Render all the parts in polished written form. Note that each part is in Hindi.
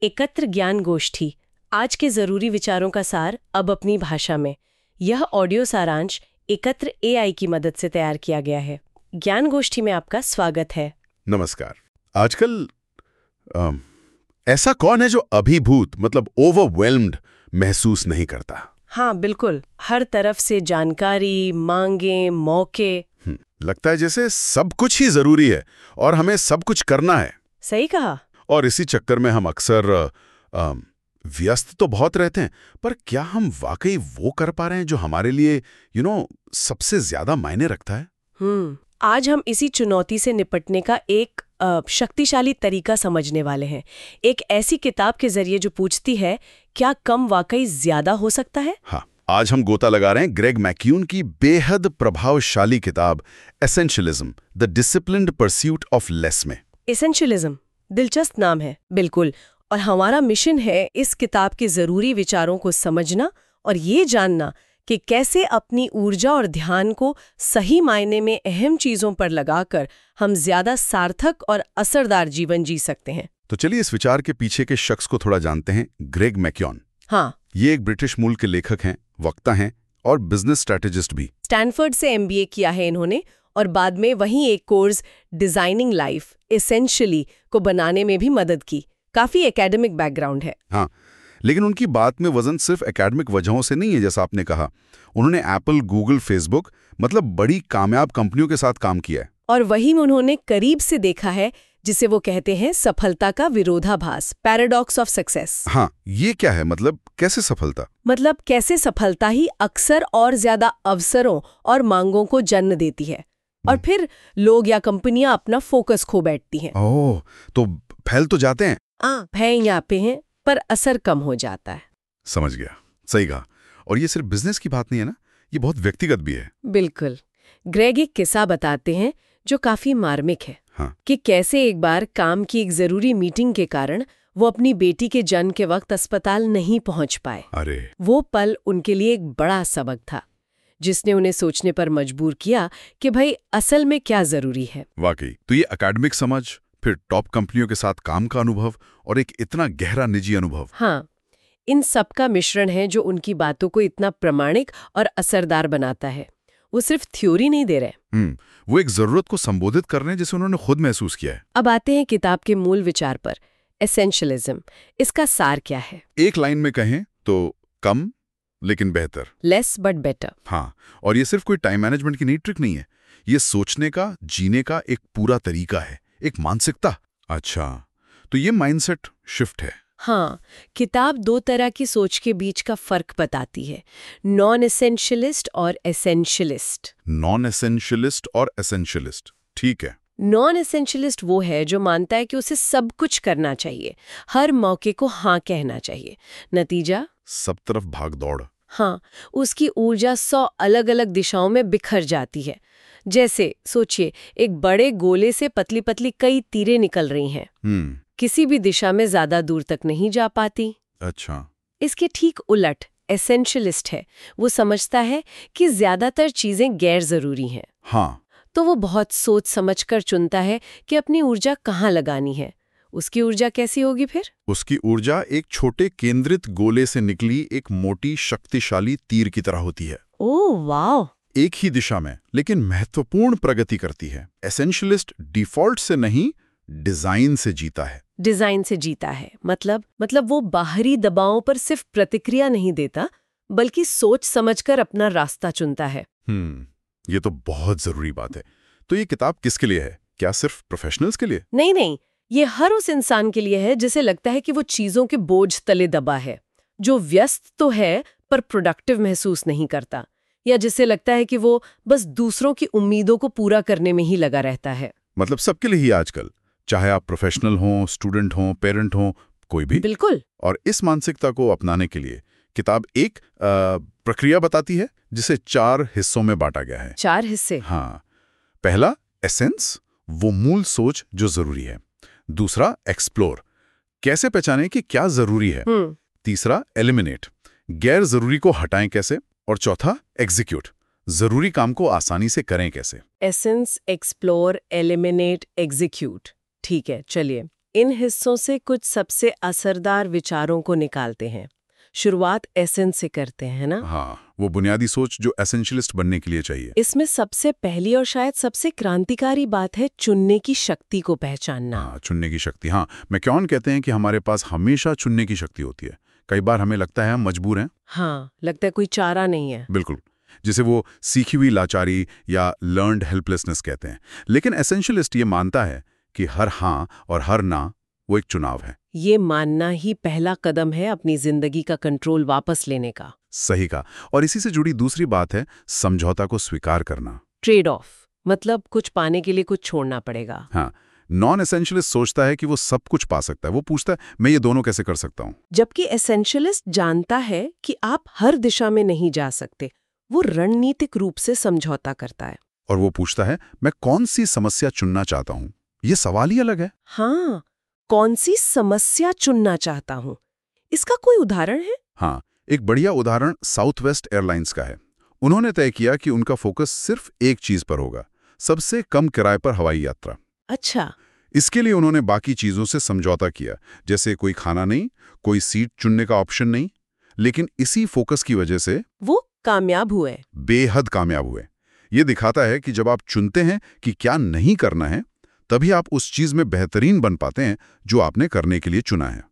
एकत्र ज्ञान गोष्ठी, आज के जरूरी विचारों का सार अब अपनी भाषा में। यह ऑडियो सारांश एकत्र एआई की मदद से तैयार किया गया है। ज्ञान गोष्ठी में आपका स्वागत है। नमस्कार। आजकल ऐसा कौन है जो अभिभूत मतलब ओवरवेल्म्ड महसूस नहीं करता? हाँ बिल्कुल, हर तरफ से जानकारी, मांगे, मौके। लगता है जैसे सब कुछ ही जरूरी है और हमें सब कुछ करना है। सही कहा। और इसी चक्कर में हम अक्सर व्यस्त तो बहुत रहते हैं, पर क्या हम वाकई वो कर पा रहे हैं जो हमारे लिए सबसे ज्यादा मायने रखता है? आज हम इसी चुनौती से निपटने का एक शक्तिशाली तरीका समझने वाले हैं। एक ऐसी किताब के जरिए जो पूछती है, क्या कम वाकई ज्यादा हो सकता है? हाँ, आज हम गोता लगा रहे हैं ग्रेग मैक्यून की बेहद प्रभावशाली किताब essentialism, the disciplined pursuit of less में। एसेंशियलिज्म, दिलचस्प नाम है। बिल्कुल। और हमारा मिशन है इस किताब के जरूरी विचारों को समझना और ये जानना कि कैसे अपनी ऊर्जा और ध्यान को सही मायने में अहम चीजों पर लगाकर हम ज्यादा सार्थक और असरदार जीवन जी सकते हैं। तो चलिए इस विचार के पीछे के शख्स को थोड़ा जानते हैं। Greg McKeown. हाँ, ये एक ब्रिटिश मूल के लेखक हैं, वक्ता हैं और बिजनेस स्ट्रैटेजिस्ट भी। स्टैनफोर्ड से एमबीए किया है इन्होंने और बाद में वहीं एक कोर्स डिजाइनिंग लाइफ एसेंशियली को बनाने में भी मदद की। काफी एकेडमिक बैकग्राउंड है। हाँ, लेकिन उनकी बात में वजन सिर्फ एकेडमिक वजहों से नहीं है। जैसा आपने कहा, उन्होंने एप्पल, गूगल, फेसबुक मतलब बड़ी कामयाब कंपनियों के साथ काम किया है। और वही उन्होंने करीब से देखा है जिसे वो कहते हैं सफलता का विरोधाभास, पैराडॉक्स ऑफ सक्सेस। हाँ, ये क्या है? मतलब कैसे सफलता? मतलब कैसे सफलता ही अक्सर और ज्यादा अवसरों और मांगों को जन्म देती है और फिर लोग या कंपनियां अपना फोकस खो बैठती हैं। ओह, तो फैल तो जाते हैं। है यहाँ पे हैं, पर असर कम हो जाता है। समझ गया, सही कहा। और ये सिर्फ बिजनेस की बात नहीं है ना, ये बहुत व्यक्तिगत भी है। बिल्कुल। ग्रेग एक किस्सा बताते हैं जो काफी मार्मिक है। हाँ। कि कैसे एक बार काम की एक जरूरी मीटिंग के कारण वो अपनी बेटी के जन्म के वक्त अस्पताल नहीं पहुंच पाए। अरे, वो पल उनके लिए एक बड़ा सबक था जिसने उन्हें सोचने पर मजबूर किया कि भाई असल में क्या जरूरी है। वाकई। तो ये एकेडमिक समझ, फिर टॉप कंपनियों के साथ काम का अनुभव और एक इतना गहरा निजी अनुभव। हाँ, इन सब का मिश्रण है जो उनकी बातों को इतना प्रामाणिक और असरदार बनाता है। वो सिर्फ थ्योरी नहीं दे रहे। वो एक जरूरत को संबोधित कर रहे हैं जिसे उन्होंने खुद महसूस किया है। अब आते हैं किताब के मूल विचार पर, एसेंशियलिज्म। इसका सार क्या है? एक लाइन में कहें तो कम लेकिन बेहतर, लेस बट बेटर। हाँ, और ये सिर्फ कोई टाइम मैनेजमेंट की नई ट्रिक नहीं है। ये सोचने का, जीने का एक पूरा तरीका है, एक मानसिकता। अच्छा, तो ये माइंडसेट शिफ्ट है। हाँ, किताब दो तरह की सोच के बीच का फर्क बताती है, नॉन एसेंशियलिस्ट और एसेंशियलिस्ट। नॉन एसेंशियलिस्ट और एसेंशियलिस्ट, ठीक है। नॉन एसेंशियलिस्ट वो है जो मानता है कि उसे सब कुछ करना चाहिए, हर मौके को हाँ कहना चाहिए। नतीजा? सब तरफ भाग दौड़। हाँ, उसकी ऊर्जा 100 अलग अलग दिशाओं में बिखर जाती है। जैसे सोचिए, एक बड़े गोले से पतली पतली कई तीरें निकल रही हैं। किसी भी दिशा में ज्यादा दूर तक नहीं जा पाती। अच्छा। इसके ठीक उलट एसेंशियलिस्ट है। वो समझता है कि ज्यादातर चीजें गैर जरूरी हैं। हाँ। तो वो बहुत सोच समझकर चुनता है कि अपनी ऊर्जा कहाँ लगानी है। उसकी ऊर्जा कैसी होगी फिर? उसकी ऊर्जा एक छोटे केंद्रित गोले से निकली एक मोटी शक्तिशाली तीर की तरह होती है। ओह वाह! एक ही दिशा में लेकिन महत्वपूर्ण प्रगति करती है। एसेंशियलिस्ट डिफॉल्ट से नहीं, डिजाइन से जीता है। डिजाइन से जीता है मतलब वो बाहरी दबावों पर सिर्फ प्रतिक्रिया नहीं देता, बल्कि सोच समझकर अपना रास्ता चुनता है। ये तो बहुत जरूरी बात है। तो ये किताब किसके लिए है? क्या सिर्फ प्रोफेशनल्स के लिए? नहीं, ये हर उस इंसान के लिए है जिसे लगता है कि वो चीजों के बोझ तले दबा है, जो व्यस्त तो है पर प्रोडक्टिव महसूस नहीं करता, या जिसे लगता है कि वो बस दूसरों की उम्मीदों को पूरा करने में ही लगा रहता है। मतलब सबके लिए ही आजकल, चाहे आप प्रोफेशनल हों, स्टूडेंट हों, पेरेंट हों, कोई भी। बिल्कुल। और इस मानसिकता को अपनाने के लिए किताब एक प्रक्रिया बताती है जिसे 4 हिस्सों में बांटा गया है। 4 हिस्से? हाँ। पहला एसेंस, वो मूल सोच जो जरूरी है। दूसरा एक्सप्लोर, कैसे पहचानें कि क्या जरूरी है। तीसरा एलिमिनेट, गैर जरूरी को हटाएं कैसे। और चौथा एग्जीक्यूट, जरूरी काम को आसानी से करें कैसे। Essence, explore, eliminate, execute. ठीक है, चलिए इन हिस्सों से कुछ सबसे असरदार विचारों को निकालते हैं। शुरुआत एसेंस से करते हैं ना? हाँ, वो बुनियादी सोच जो एसेंशियलिस्ट बनने के लिए चाहिए। इसमें सबसे पहली और शायद सबसे क्रांतिकारी बात है चुनने की शक्ति को पहचानना। हाँ, चुनने की शक्ति। हाँ, मैकॉन कहते हैं कि हमारे पास हमेशा चुनने की शक्ति होती है। कई बार हमें लगता है हम मजबूर हैं। हाँ, लगता है कोई चारा नहीं है। बिल्कुल, जिसे वो सीखी हुई लाचारी या लर्नड हेल्पलेसनेस कहते हैं। लेकिन एसेंशियलिस्ट ये मानता है कि हर हाँ और हर ना वो एक चुनाव है। ये मानना ही पहला कदम है अपनी जिंदगी का कंट्रोल वापस लेने का। सही कहा। और इसी से जुड़ी दूसरी बात है समझौता को स्वीकार करना। ट्रेड ऑफ, मतलब कुछ पाने के लिए कुछ छोड़ना पड़ेगा। हाँ, नॉन एसेंशियलिस्ट सोचता है कि वो सब कुछ पा सकता है। वो पूछता है मैं ये दोनों कैसे कर सकता हूँ। जबकि एसेंशियलिस्ट जानता है कि आप हर दिशा में नहीं जा सकते। वो रणनीतिक रूप से समझौता करता है। और वो पूछता है मैं कौन सी समस्या चुनना चाहता हूँ। ये सवाल ही अलग है। हाँ, कौन सी समस्या चुनना चाहता हूँ, इसका कोई उदाहरण है? हाँ, एक बढ़िया उदाहरण साउथ वेस्ट एयरलाइंस का है। उन्होंने तय किया कि उनका फोकस सिर्फ एक चीज पर होगा, सबसे कम किराए पर हवाई यात्रा। अच्छा। इसके लिए उन्होंने बाकी चीजों से समझौता किया, जैसे कोई खाना नहीं, कोई सीट चुनने का ऑप्शन नहीं। लेकिन इसी फोकस की वजह से वो कामयाब हुए। बेहद कामयाब हुए। ये दिखाता है कि जब आप चुनते हैं कि क्या नहीं करना है, तभी आप उस चीज में बेहतरीन बन पाते हैं जो आपने करने के लिए चुना है।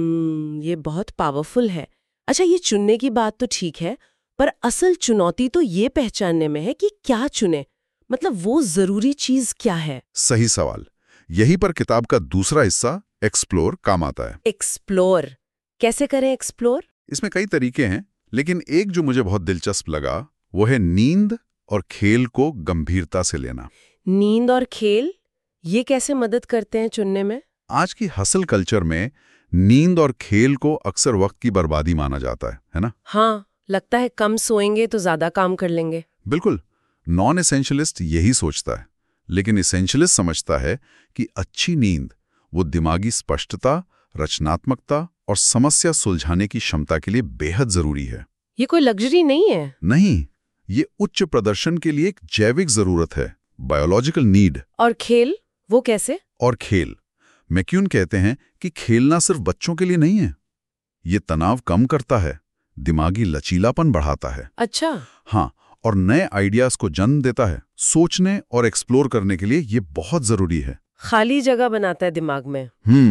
ये बहुत पावरफुल है। अच्छा, ये चुनने की बात तो ठीक है, पर असल चुनौती तो ये पहचानने में है कि क्या चुने, मतलब वो जरूरी चीज क्या है। सही सवाल। यही पर किताब का दूसरा हिस्सा एक्सप्लोर काम आता है। एक्सप्लोर कैसे करें? एक्सप्लोर इसमें कई तरीके हैं, लेकिन एक जो मुझे बहुत दिलचस्प लगा वो है नींद और खेल को गंभीरता से लेना। नींद और खेल, ये कैसे मदद करते हैं चुनने में? आज की हसल कल्चर में नींद और खेल को अक्सर वक्त की बर्बादी माना जाता है ना? हाँ, लगता है कम सोएंगे तो ज्यादा काम कर लेंगे। बिल्कुल, नॉन एसेंशियलिस्ट यही सोचता है। लेकिन एसेंशियलिस्ट समझता है कि अच्छी नींद वो दिमागी स्पष्टता, रचनात्मकता और समस्या सुलझाने की क्षमता के लिए बेहद जरूरी है। ये कोई लग्जरी नहीं है। नहीं, ये उच्च प्रदर्शन के लिए एक जैविक जरूरत है, बायोलॉजिकल नीड। और खेल, वो कैसे? और खेल, मैक्यून कहते हैं कि खेलना सिर्फ बच्चों के लिए नहीं है। ये तनाव कम करता है, दिमागी लचीलापन बढ़ाता है। अच्छा। हाँ, और नए आइडियाज को जन्म देता है। सोचने और एक्सप्लोर करने के लिए ये बहुत जरूरी है। खाली जगह बनाता है दिमाग में।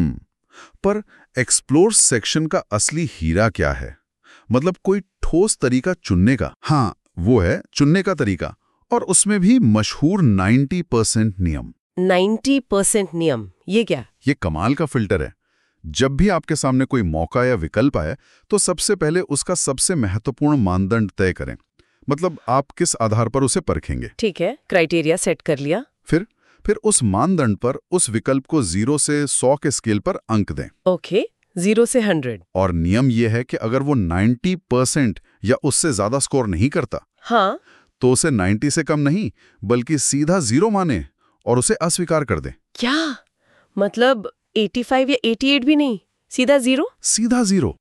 पर एक्सप्लोर सेक्शन का असली हीरा क्या है? मतलब कोई ठोस तरीका चुनने का। हाँ, वो है चुनने का तरीका, और उसमें भी मशहूर 90% नियम। 90% नियम, ये क्या? ये कमाल का फिल्टर है। जब भी आपके सामने कोई मौका या विकल्प आए, तो सबसे पहले उसका सबसे महत्वपूर्ण मानदंड तय करें। मतलब आप किस आधार पर उसे परखेंगे। ठीक है, क्राइटेरिया सेट कर लिया। फिर उस मानदंड पर उस विकल्प को 0 से 100 के स्केल पर अंक दें। ओके, 0 से 100। और नियम यह है कि अगर वो 90% या उससे ज्यादा स्कोर नहीं करता, हाँ, तो उसे 90 से कम नहीं, बल्कि सीधा 0 माने और उसे अस्वीकार कर दें। क्या मतलब 85 या 88 भी नहीं, सीधा 0? सीधा 0,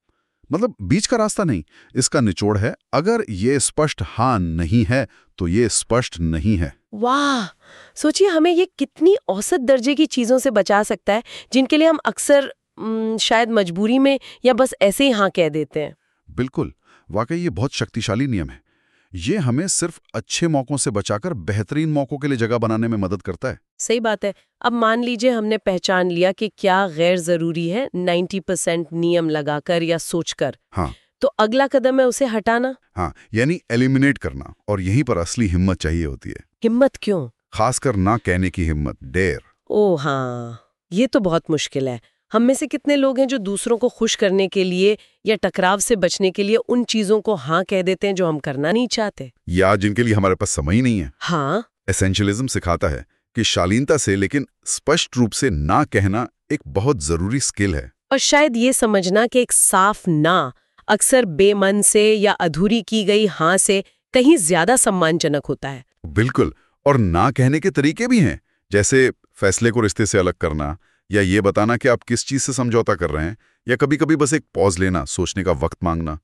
मतलब बीच का रास्ता नहीं। इसका निचोड़ है, अगर ये स्पष्ट हाँ नहीं है तो ये स्पष्ट नहीं है। वाह, सोचिए हमें ये कितनी औसत दर्जे की चीजों से बचा सकता है, जिनके लिए हम अक्सर शायद मजबूरी में या बस ऐसे ही हाँ कह देते हैं। बिल्कुल, वाकई ये बहुत शक्तिशाली नियम है। ये हमें सिर्फ अच्छे मौकों से बचाकर बेहतरीन मौकों के लिए जगह बनाने में मदद करता है। सही बात है। अब मान लीजिए हमने पहचान लिया कि क्या गैर जरूरी है 90% नियम लगाकर या सोचकर। हाँ, तो अगला कदम है उसे हटाना। हाँ, यानी एलिमिनेट करना। और यहीं पर असली हिम्मत चाहिए होती है। हिम्मत क्यों? खासकर ना कहने की हिम्मत, डेयर। ओ हाँ, ये तो बहुत मुश्किल है। हम में से कितने लोग हैं जो दूसरों को खुश करने के लिए या टकराव से बचने के लिए उन चीजों को हाँ कह देते हैं जो हम करना नहीं चाहते, या जिनके लिए हमारे पास समय ही नहीं है। हाँ। एसेंशियलिज्म सिखाता है कि शालीनता से लेकिन स्पष्ट रूप से ना कहना एक बहुत जरूरी स्किल है। और शायद ये समझना कि एक साफ ना अक्सर बेमन से या अधूरी की गई हाँ से कहीं ज्यादा सम्मानजनक होता है। बिल्कुल, और ना कहने के तरीके भी हैं, जैसे फैसले को रिश्ते से अलग करना, या ये बताना कि आप किस चीज से समझौता कर रहे हैं, या कभी कभी बस एक पॉज लेना, सोचने का वक्त मांगना।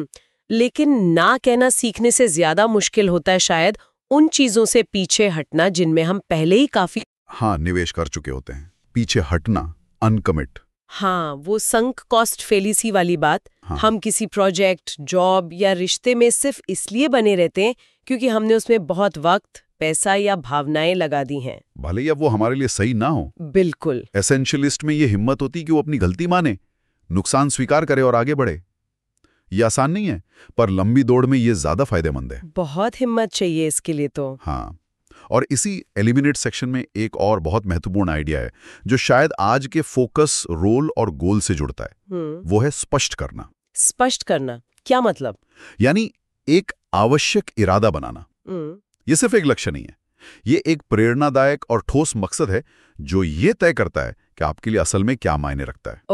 लेकिन ना कहना सीखने से ज्यादा मुश्किल होता है शायद उन चीजों से पीछे हटना जिनमें हम पहले ही काफी हाँ, निवेश कर चुके होते हैं। पीछे हटना, अनकमिट। हाँ, वो संक कॉस्ट फेलिसी वाली बात। हाँ। हम किसी प्रोजेक्ट, जॉब या रिश्ते में सिर्फ इसलिए बने रहते हैं क्योंकि हमने उसमें बहुत वक्त, पैसा या भावनाएं लगा दी हैं। भले ही अब वो हमारे लिए सही ना हो। बिल्कुल। एसेंशियलिस्ट में ये हिम्मत होती कि वो अपनी गलती माने, नुकसान स्वीकार करे और आगे बढ़े। ये आसान नहीं है, पर लंबी दौड़ में ये ज्यादा फायदेमंद है। बहुत हिम्मत चाहिए इसके लिए तो। हाँ, और इसी एलिमिनेट सेक्शन में एक और बहुत महत्वपूर्ण आइडिया है जो शायद आज के फोकस, रोल और गोल से जुड़ता है। वो है स्पष्ट करना। स्पष्ट करना क्या मतलब? यानी एक आवश्यक इरादा बनाना। ये सिर्फ एक लक्ष्य नहीं है, ये एक प्रेरणादायक और ठोस मकसद है जो ये तय करता है कि आपके लिए असल में क्या मायने रखता है।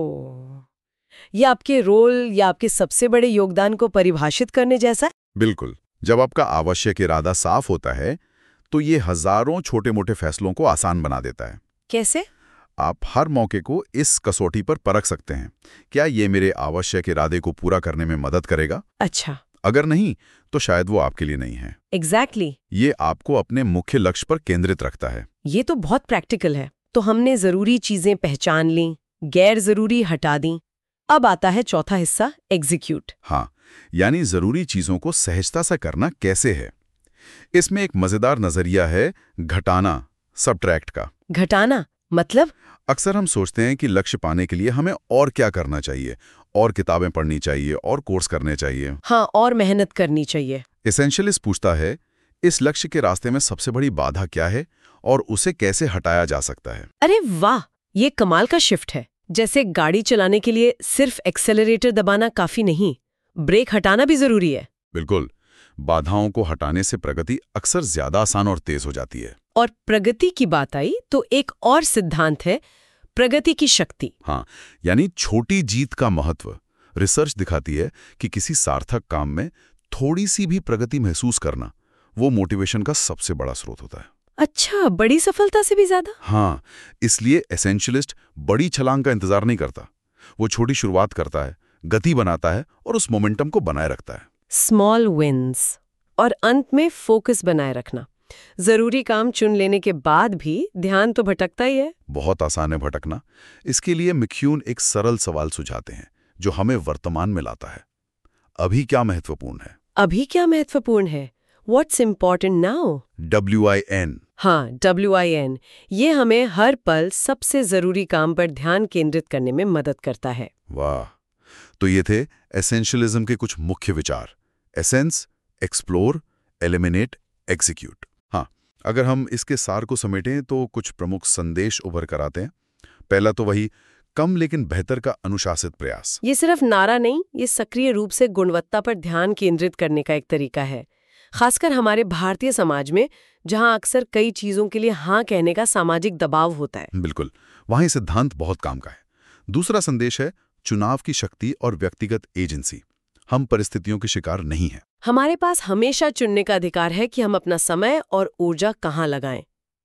ओह, ये आपके रोल या आपके सबसे बड़े योगदान को परिभाषित करने जैसा? बिल्कुल। जब आपका आवश्यक इरादा साफ होता है तो ये हजारों छोटे मोटे फैसलों को आसान बना देता है। कैसे? आप हर मौके को इस कसौटी पर परख सकते हैं, क्या ये मेरे आवश्यक इरादे को पूरा करने में मदद करेगा? अच्छा। अगर नहीं तो शायद वो आपके लिए नहीं है। एग्जैक्टली। ये आपको अपने मुख्य लक्ष्य पर केंद्रित रखता है। ये तो बहुत प्रैक्टिकल है। तो हमने जरूरी चीजें पहचान ली, गैर जरूरी हटा दी। अब आता है चौथा हिस्सा, एग्जीक्यूट। हाँ, यानी जरूरी चीजों को सहजता से करना कैसे है। इसमें एक मजेदार नजरिया है घटाना, सबट्रैक्ट का। घटाना मतलब? अक्सर हम सोचते हैं कि लक्ष्य पाने के लिए हमें और क्या करना चाहिए, और किताबें पढ़नी चाहिए, और कोर्स करने चाहिए। हाँ, और मेहनत करनी चाहिए। एसेंशियलिस्ट पूछता है, इस लक्ष्य के रास्ते में सबसे बड़ी बाधा क्या है और उसे कैसे हटाया जा सकता है? अरे वाह, ये कमाल का शिफ्ट है। जैसे गाड़ी चलाने के लिए सिर्फ एक्सेलरेटर दबाना काफी नहीं, ब्रेक हटाना भी जरूरी है। बिल्कुल। बाधाओं को हटाने से प्रगति अक्सर ज्यादा आसान और तेज हो जाती है। और प्रगति की बात आई तो एक और सिद्धांत है, प्रगति की शक्ति। हाँ, यानी छोटी जीत का महत्व। रिसर्च दिखाती है कि किसी सार्थक काम में थोड़ी सी भी प्रगति महसूस करना वो मोटिवेशन का सबसे बड़ा स्रोत होता है। अच्छा, बड़ी सफलता से भी ज्यादा? हाँ, इसलिए एसेंशियलिस्ट बड़ी छलांग का इंतजार नहीं करता। वो छोटी शुरुआत करता है, गति बनाता है और उस मोमेंटम को बनाए रखता है। Small wins. और अंत में फोकस बनाए रखना। जरूरी काम चुन लेने के बाद भी ध्यान तो भटकता ही है। बहुत आसान है भटकना। इसके लिए मैक्यून एक सरल सवाल सुझाते हैं जो हमें वर्तमान में लाता है। अभी क्या महत्वपूर्ण है? अभी क्या महत्वपूर्ण है? What's important now? WIN। हाँ, WIN। ये हमें हर पल सबसे जरूरी काम पर ध्यान केंद्रित करने में मदद करता है। वाह, तो ये थे एसेंशियलिज्म के कुछ मुख्य विचार। Essence, explore, eliminate, execute. हाँ, अगर हम इसके सार को समेटें तो कुछ प्रमुख संदेश उभर कर आते हैं। पहला तो वही कम लेकिन बेहतर का अनुशासित प्रयास। ये सिर्फ नारा नहीं, ये सक्रिय रूप से गुणवत्ता पर ध्यान केंद्रित करने का एक तरीका है, खासकर हमारे भारतीय समाज में जहां अक्सर कई चीजों के लिए हाँ कहने का सामाजिक दबाव होता है। बिल्कुल, वहाँ ये सिद्धांत बहुत काम का है। दूसरा संदेश है चुनाव की शक्ति और व्यक्तिगत एजेंसी। हम परिस्थितियों के शिकार नहीं हैं। हमारे पास हमेशा चुनने का अधिकार है कि हम अपना समय और ऊर्जा कहाँ लगाएं।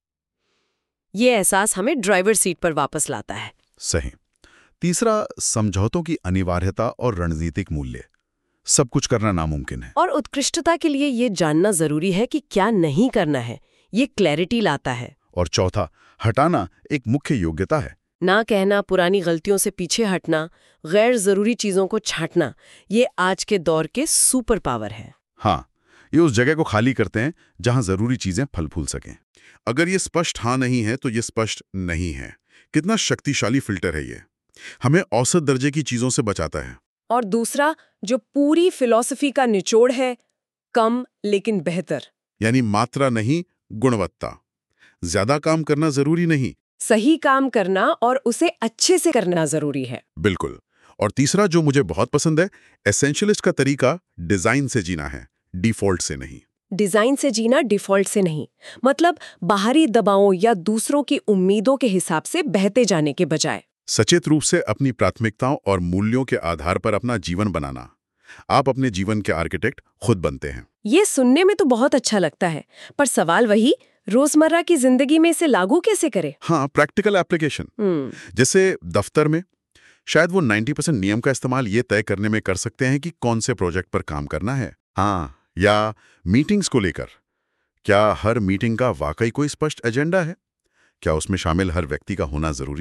ये एहसास हमें ड्राइवर सीट पर वापस लाता है। सही। तीसरा, समझौतों की अनिवार्यता और रणनीतिक मूल्य। सब कुछ करना नामुमकिन है, और उत्कृष्टता के लिए ये जानना जरूरी है कि क्या नहीं करना है। ये क्लैरिटी लाता है। और चौथा, हटाना एक मुख्य योग्यता है। ना कहना, पुरानी गलतियों से पीछे हटना, गैर जरूरी चीजों को छांटना, ये आज के दौर के सुपर पावर है। हाँ, ये उस जगह को खाली करते हैं जहां जरूरी चीजें फल फूल सकें। अगर ये स्पष्ट हाँ नहीं है तो ये स्पष्ट नहीं है। कितना शक्तिशाली फिल्टर है ये, हमें औसत दर्जे की चीजों से बचाता है। और दूसरा, जो पूरी फिलॉसफी का निचोड़ है, कम लेकिन बेहतर। यानी मात्रा नहीं, गुणवत्ता। ज्यादा काम करना जरूरी नहीं, सही काम करना और उसे अच्छे से करना जरूरी है। बिल्कुल। और तीसरा जो मुझे बहुत पसंद है, एसेंशियलिस्ट का तरीका डिजाइन से जीना है, डिफॉल्ट से नहीं। डिजाइन से जीना, डिफॉल्ट से नहीं। मतलब बाहरी दबावों या दूसरों की उम्मीदों के हिसाब से बहते जाने के बजाय सचेत रूप से अपनी प्राथमिकताओं और मूल्यों के आधार पर अपना जीवन बनाना। आप अपने जीवन के आर्किटेक्ट खुद बनते हैं। ये सुनने में तो बहुत अच्छा लगता है, पर सवाल वही, रोजमर्रा की जिंदगी में इसे लागू कैसे करें? हाँ, प्रैक्टिकल एप्लीकेशन। जैसे दफ्तर में शायद वो 90% नियम का इस्तेमाल ये तय करने में कर सकते हैं कि कौन से प्रोजेक्ट पर काम करना है। हाँ, या मीटिंग्स को लेकर, क्या हर मीटिंग का वाकई कोई स्पष्ट एजेंडा है? क्या उसमें शामिल हर व्यक्ति का होना जरूरी है?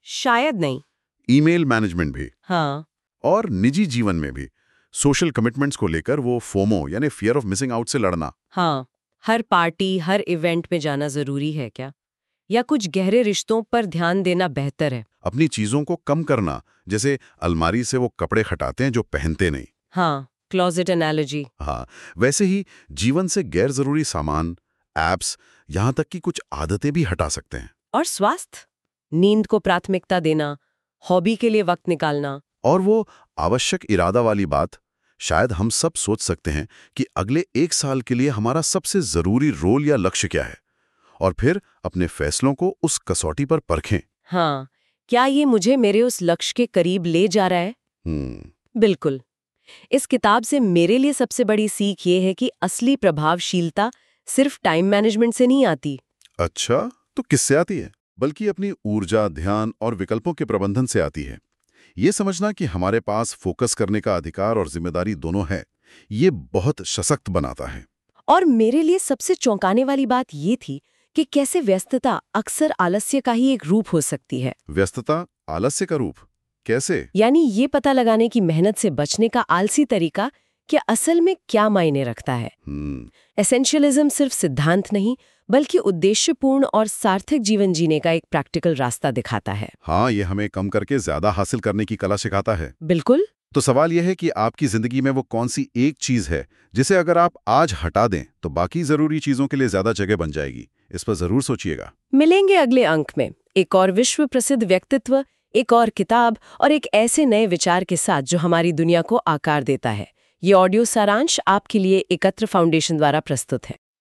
शायद नहीं। ईमेल मैनेजमेंट भी, हाँ। और निजी जीवन में भी सोशल कमिटमेंट्स को लेकर वो फोमो यानी फियर ऑफ मिसिंग आउट से लड़ना। हाँ, हर पार्टी, हर इवेंट में जाना जरूरी है क्या? या कुछ गहरे रिश्तों पर ध्यान देना बेहतर है? अपनी चीजों को कम करना, जैसे अलमारी से वो कपड़े हटाते हैं जो पहनते नहीं। हाँ, क्लोजेट एनालॉजी। हाँ, वैसे ही जीवन से गैर जरूरी सामान, एप्स, यहाँ तक कि कुछ आदतें भी हटा सकते हैं। और स्वास्थ्य, नींद को प्राथमिकता देना, हॉबी के लिए वक्त निकालना। और वो आवश्यक इरादा वाली बात, शायद हम सब सोच सकते हैं कि अगले 1 साल के लिए हमारा सबसे जरूरी रोल या लक्ष्य क्या है, और फिर अपने फैसलों को उस कसौटी पर परखें। हाँ, क्या ये मुझे मेरे उस लक्ष्य के करीब ले जा रहा है? बिल्कुल। इस किताब से मेरे लिए सबसे बड़ी सीख ये है कि असली प्रभावशीलता सिर्फ टाइम मैनेजमेंट से नहीं आती। अच्छा, तो किससे आती है? बल्कि अपनी ऊर्जा, ध्यान और विकल्पों के प्रबंधन से आती है। ये समझना कि हमारे पास फोकस करने का अधिकार और जिम्मेदारी दोनों है, ये बहुत सशक्त बनाता है। और मेरे लिए सबसे चौंकाने वाली बात ये थी कि कैसे व्यस्तता अक्सर आलस्य का ही एक रूप हो सकती है। व्यस्तता आलस्य का रूप कैसे? यानी ये पता लगाने की मेहनत से बचने का आलसी तरीका कि असल में क्या मायने रखता है। एसेंशियलिज्म सिर्फ सिद्धांत नहीं, बल्कि उद्देश्यपूर्ण और सार्थक जीवन जीने का एक प्रैक्टिकल रास्ता दिखाता है। हाँ, ये हमें कम करके ज्यादा हासिल करने की कला सिखाता है। बिल्कुल। तो सवाल यह है कि आपकी जिंदगी में वो कौन सी एक चीज है जिसे अगर आप आज हटा दें तो बाकी जरूरी चीजों के लिए ज्यादा जगह बन जाएगी? इस पर जरूर सोचिएगा। मिलेंगे अगले अंक में एक और विश्व प्रसिद्ध व्यक्तित्व, एक और किताब और एक ऐसे नए विचार के साथ जो हमारी दुनिया को आकार देता है। ये ऑडियो सारांश आपके लिए एकत्र फाउंडेशन द्वारा प्रस्तुत है।